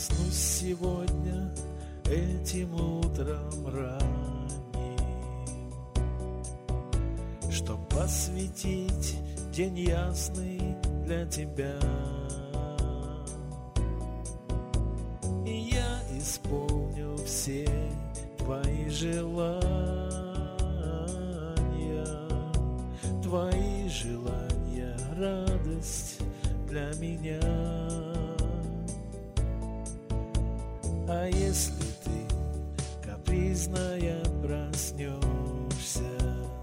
проснусь сегодня этим утром ранним, чтоб посвятить день ясный для тебя. И я исполню все твои желания, радость для меня. А если ты капризная проснешься,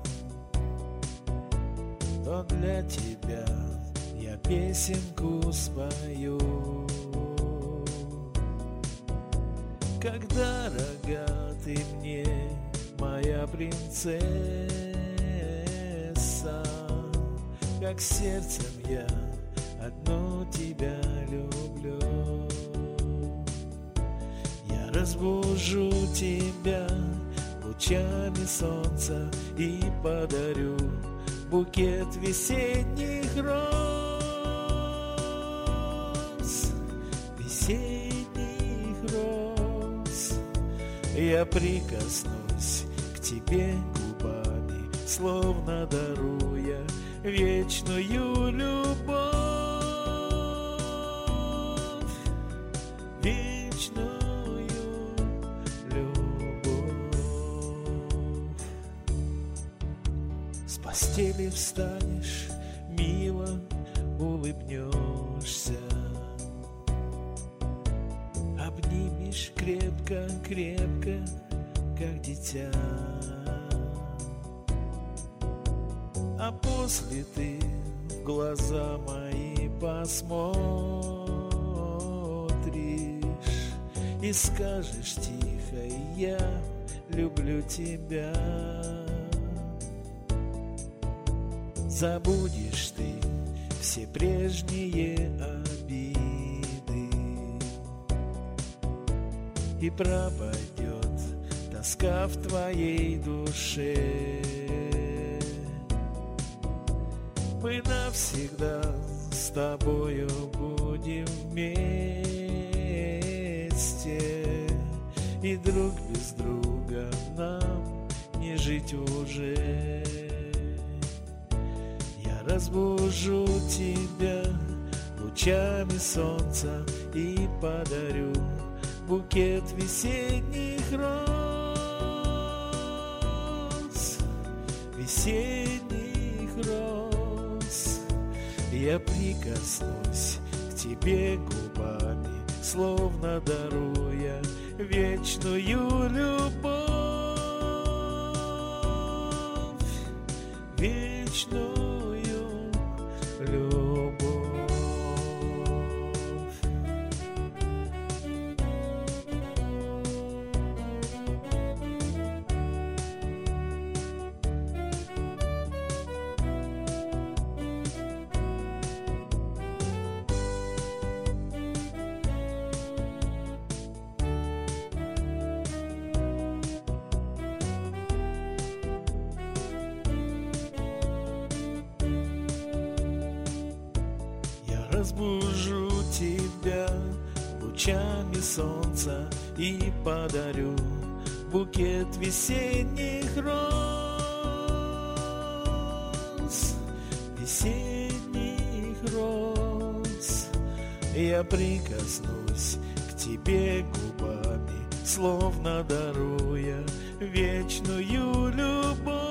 то для тебя я песенку спою. Как дорога ты мне, моя принцесса, как сердцем я одну тебя люблю. Я разбужу тебя лучами солнца и подарю букет весенних роз, весенних роз. Я прикоснусь к тебе губами, словно даруя вечную любовь, вечную любовь. С постели встанешь, мило улыбнешься, обнимешь крепко-крепко, как дитя. А после ты в глаза мои посмотришь и скажешь тихо: я люблю тебя. Забудешь ты все прежние обиды, и пропадет тоска в твоей душе. Мы навсегда с тобою будем вместе, и друг без друга нам не жить уже. Я разбужу тебя лучами солнца и подарю букет весенних роз, весенних роз. Я прикоснусь к тебе губами, словно даруя вечную любовь, вечную любовь. Разбужу тебя лучами солнца и подарю букет весенних роз, весенних роз. Я прикоснусь к тебе губами, словно даруя вечную любовь,